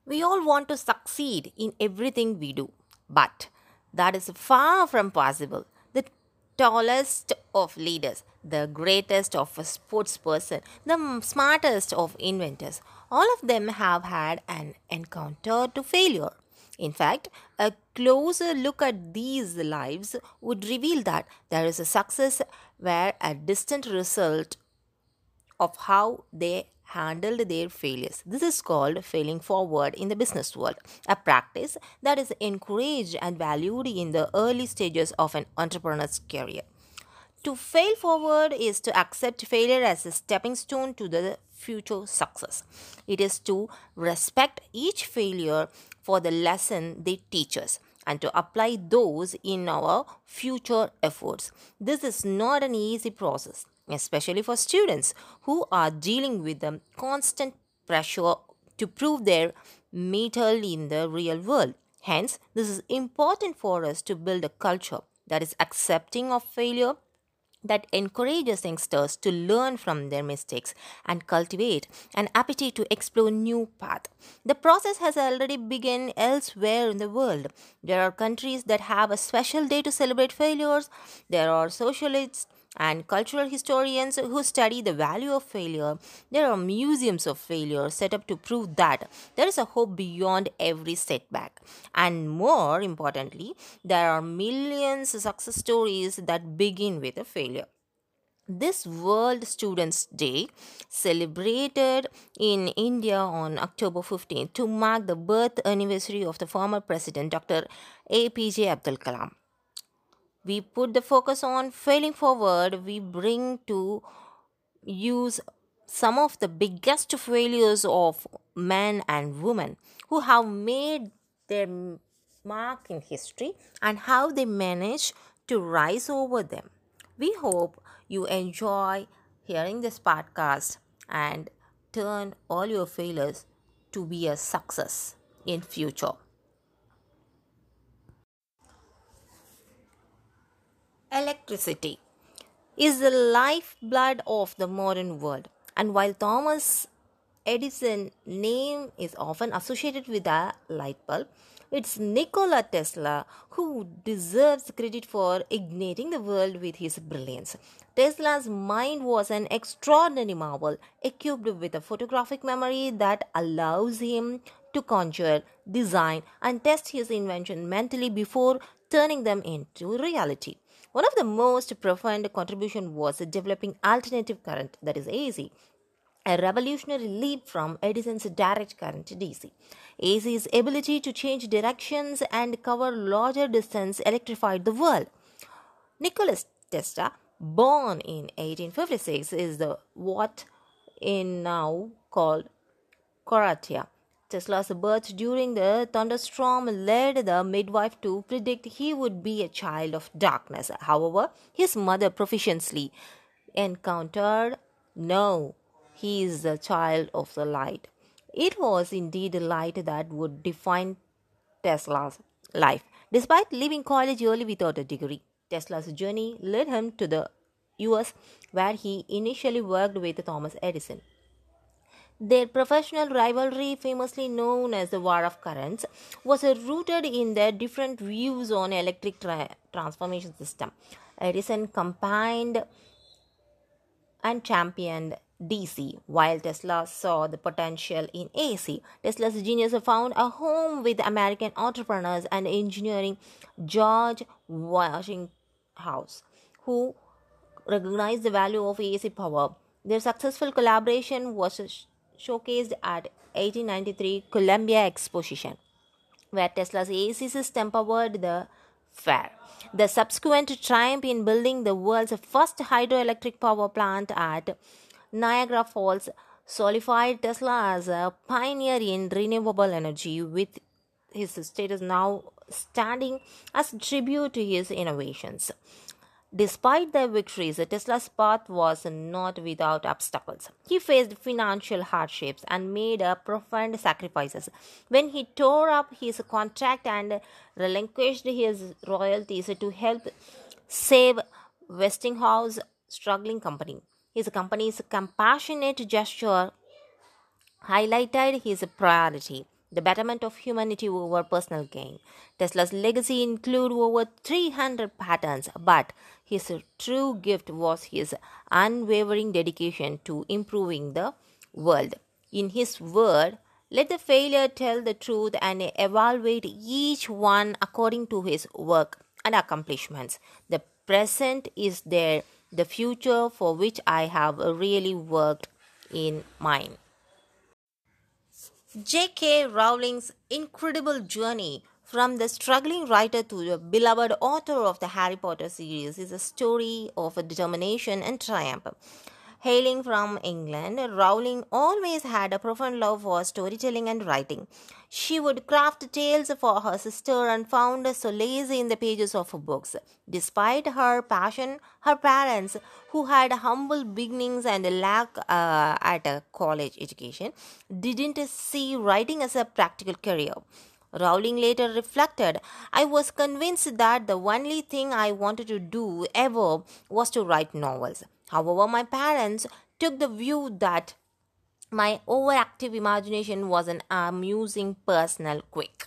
We all want to succeed in everything we do, but that is far from possible. The tallest of leaders, the greatest of a sportsperson, the smartest of inventors, all of them have had an encounter to failure. In fact, a closer look at these lives would reveal that there is a success where a distant result of how they handled their failures. This is called failing forward in the business world, a practice that is encouraged and valued in the early stages of an entrepreneur's career. To fail forward is to accept failure as a stepping stone to the future success. It is to respect each failure for the lesson they teach us and to apply those in our future efforts. This is not an easy process, especially for students who are dealing with the constant pressure to prove their mettle in the real world. Hence, this is important for us to build a culture that is accepting of failure, that encourages youngsters to learn from their mistakes and cultivate an appetite to explore new paths. The process has already begun elsewhere in the world. There are countries that have a special day to celebrate failures. There are socialists and cultural historians who study the value of failure. There are museums of failure set up to prove that there is a hope beyond every setback. And more importantly, there are millions of success stories that begin with a failure. This World Students' Day, celebrated in India on October 15th to mark the birth anniversary of the former president Dr. APJ Abdul Kalam. We put the focus on failing forward. We bring to use some of the biggest failures of men and women who have made their mark in history and how they manage to rise over them. We hope you enjoy hearing this podcast and turn all your failures to be a success in future. Electricity is the lifeblood of the modern world. And while Thomas Edison's name is often associated with a light bulb, it's Nikola Tesla who deserves credit for igniting the world with his brilliance. Tesla's mind was an extraordinary marvel, equipped with a photographic memory that allows him to conjure, design, and test his invention mentally before turning them into reality. One of the most profound contributions was developing alternative current, that is AC, a revolutionary leap from Edison's direct current DC. AC's ability to change directions and cover larger distance electrified the world. Nicholas Tesla, born in 1856, is the what in now called Coratia. Tesla's birth during the thunderstorm led the midwife to predict he would be a child of darkness. However, his mother proficiently encountered no, he is the child of the light. It was indeed the light that would define Tesla's life. Despite leaving college early without a degree, Tesla's journey led him to the US, where he initially worked with Thomas Edison. Their professional rivalry, famously known as the War of Currents, was rooted in their different views on electric transformation system. Edison campaigned and championed DC, while Tesla saw the potential in AC. Tesla's genius found a home with American entrepreneurs and engineering George Westinghouse, who recognized the value of AC power. Their successful collaboration was showcased at 1893 Columbia Exposition, where Tesla's AC system powered the fair. The subsequent triumph in building the world's first hydroelectric power plant at Niagara Falls solidified Tesla as a pioneer in renewable energy, with his status now standing as a tribute to his innovations. Despite their victories, Tesla's path was not without obstacles. He faced financial hardships and made profound sacrifices. When he tore up his contract and relinquished his royalties to help save Westinghouse's struggling company, his company's compassionate gesture highlighted his priority. the betterment of humanity over personal gain. Tesla's legacy includes over 300 patents, but his true gift was his unwavering dedication to improving the world. In his word, let the failure tell the truth and evaluate each one according to his work and accomplishments. The present is there, the future for which I have really worked in mind. J.K. Rowling's incredible journey from the struggling writer to the beloved author of the Harry Potter series is a story of determination and triumph. Hailing from England, Rowling always had a profound love for storytelling and writing. She would craft tales for her sister and found solace in the pages of her books. Despite her passion, her parents, who had humble beginnings and a lack at a college education, didn't see writing as a practical career. Rowling later reflected, I was convinced that the only thing I wanted to do ever was to write novels. However, my parents took the view that my overactive imagination was an amusing personal quirk.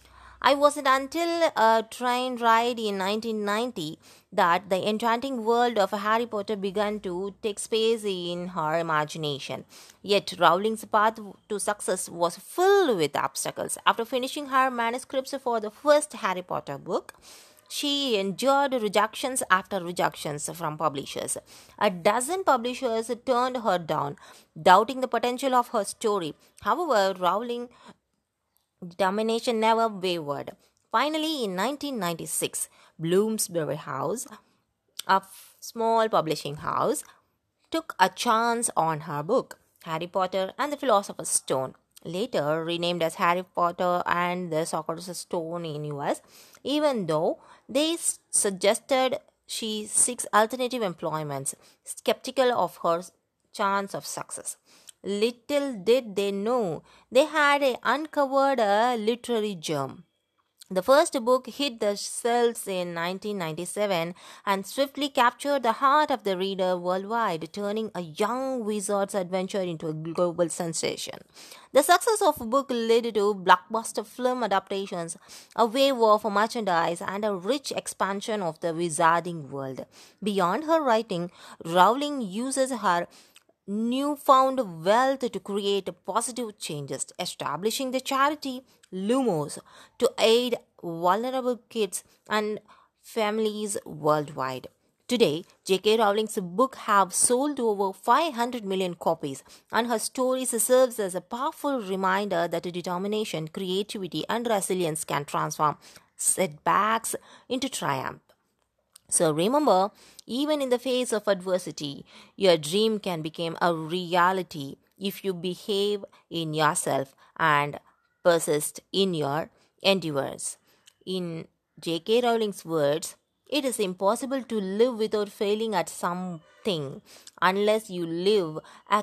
I wasn't until a train ride in 1990 that the enchanting world of Harry Potter began to take space in her imagination. Yet Rowling's path to success was filled with obstacles. After finishing her manuscripts for the first Harry Potter book, she endured rejections after rejections from publishers. A dozen publishers turned her down, doubting the potential of her story. However, Rowling determination never wavered. Finally, in 1996, Bloomsbury House, a small publishing house, took a chance on her book, Harry Potter and the Philosopher's Stone, later renamed as Harry Potter and the Sorcerer's Stone in US, even though they suggested she seeks alternative employments, skeptical of her chance of success. Little did they know they had uncovered a literary gem. The first book hit the shelves in 1997 and swiftly captured the heart of the reader worldwide, turning a young wizard's adventure into a global sensation. The success of the book led to blockbuster film adaptations, a wave of merchandise, and a rich expansion of the wizarding world. Beyond her writing, Rowling uses her newfound wealth to create positive changes, establishing the charity Lumos to aid vulnerable kids and families worldwide. Today, J.K. Rowling's book have sold over 500 million copies, and her stories serves as a powerful reminder that determination, creativity, and resilience can transform setbacks into triumph. So remember, even in the face of adversity, your dream can become a reality if you behave in yourself and persist in your endeavors. In J.K. Rowling's words, it is impossible to live without failing at something unless you live a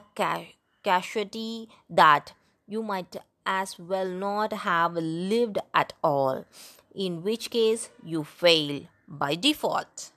casualty that you might as well not have lived at all, in which case you fail by default.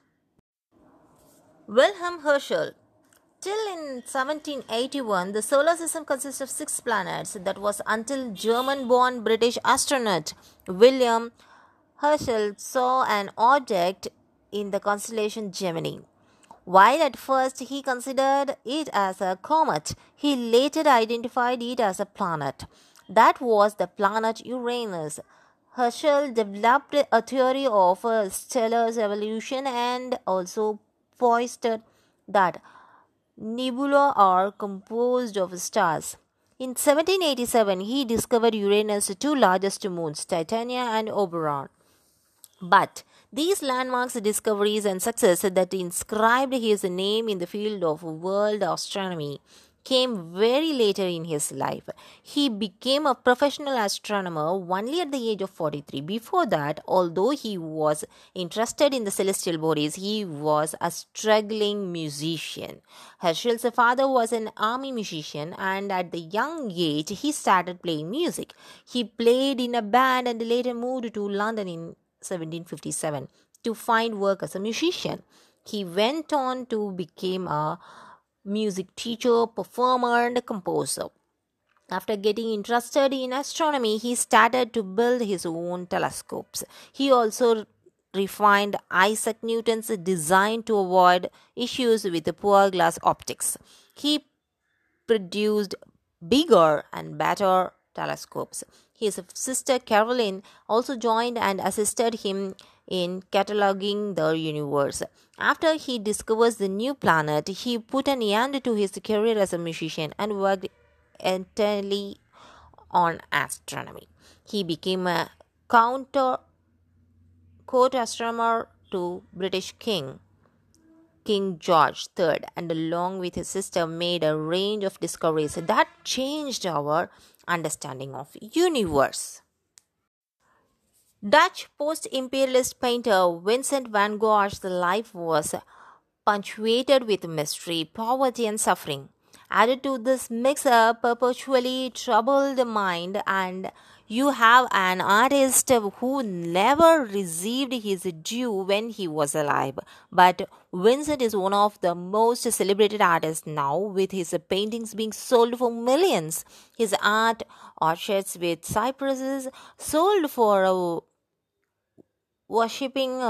Wilhelm Herschel. Till in 1781, the solar system consists of 6 planets. That was until German-born British astronaut William Herschel saw an object in the constellation Gemini. While at first he considered it as a comet, he later identified it as a planet. That was the planet Uranus. Herschel developed a theory of stellar evolution and also posited that nebulae are composed of stars. In 1787, he discovered Uranus' two largest moons, Titania and Oberon. But these landmarks discoveries and success that inscribed his name in the field of world astronomy came very later in his life. He became a professional astronomer only at the age of 43. Before that, although he was interested in the celestial bodies, he was a struggling musician. Herschel's father was an army musician, and at the young age, he started playing music. He played in a band and later moved to London in 1757 to find work as a musician. He went on to become a music teacher, performer, and composer. After getting interested in astronomy, he started to build his own telescopes. He also refined Isaac Newton's design to avoid issues with the poor glass optics. He produced bigger and better telescopes. His sister Caroline also joined and assisted him in cataloging the universe. After he discovers the new planet, he put an end to his career as a musician and worked entirely on astronomy. He became a court astronomer to British King George III, and along with his sister made a range of discoveries that changed our understanding of universe. Dutch post-imperialist painter Vincent van Gogh's life was punctuated with mystery, poverty, and suffering. Added to this mix-up, perpetually troubled mind, and you have an artist who never received his due when he was alive. But Vincent is one of the most celebrated artists now, with his paintings being sold for millions. His art, orchids with cypresses, sold for a worshipping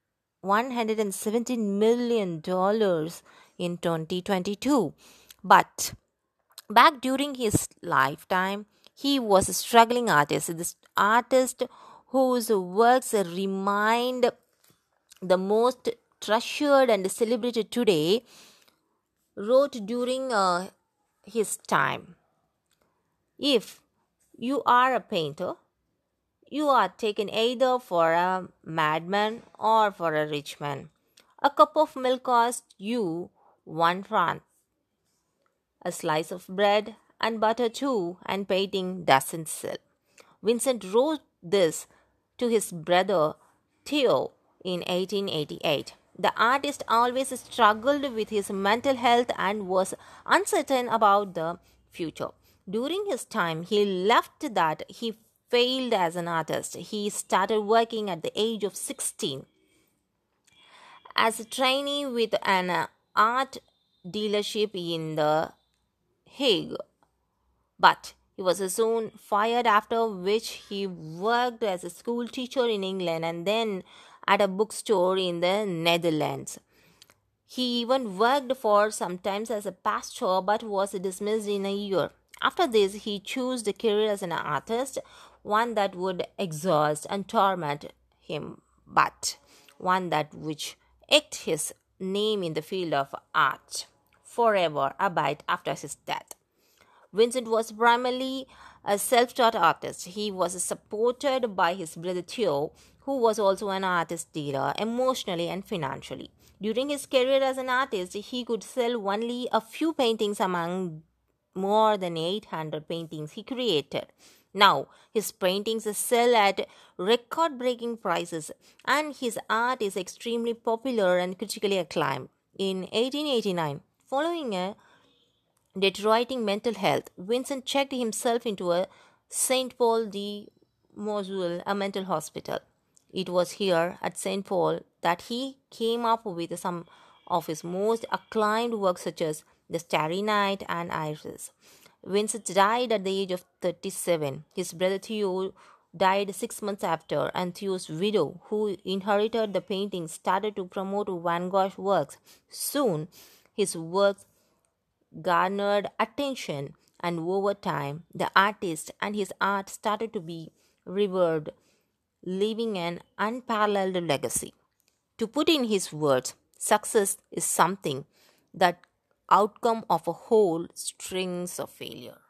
$117 million in 2022. But back during his lifetime, he was a struggling artist. This artist whose works remain the most treasured and celebrated today wrote during his time. If you are a painter, you are taken either for a madman or for a rich man. A cup of milk costs you 1 franc, a slice of bread and butter too, and painting doesn't sell. Vincent wrote this to his brother Theo in 1888. The artist always struggled with his mental health and was uncertain about the future. During his time, he left that he failed as an artist. He started working at the age of 16 as a trainee with an art dealership in The Hague. But he was soon fired, after which he worked as a school teacher in England and then at a bookstore in the Netherlands. He even worked for sometimes as a pastor but was dismissed in a year. After this, he chose the career as an artist, one that would exhaust and torment him, but one that which eked his name in the field of art forever, albeit after his death. Vincent was primarily a self-taught artist. He was supported by his brother Theo, who was also an artist dealer, emotionally and financially. During his career as an artist, he could sell only a few paintings among more than 800 paintings he created. Now, his paintings sell at record-breaking prices, and his art is extremely popular and critically acclaimed. In 1889, following a deteriorating mental health, Vincent checked himself into a St. Paul de Moselle, a mental hospital. It was here at St. Paul that he came up with some of his most acclaimed works, such as The Starry Night and Iris. Vincent died at the age of 37. His brother Theo died 6 months after, and Theo's widow, who inherited the paintings, started to promote Van Gogh's works. Soon, his works garnered attention, and over time, the artist and his art started to be revered, leaving an unparalleled legacy. To put in his words, success is something that outcome of a whole strings of failure.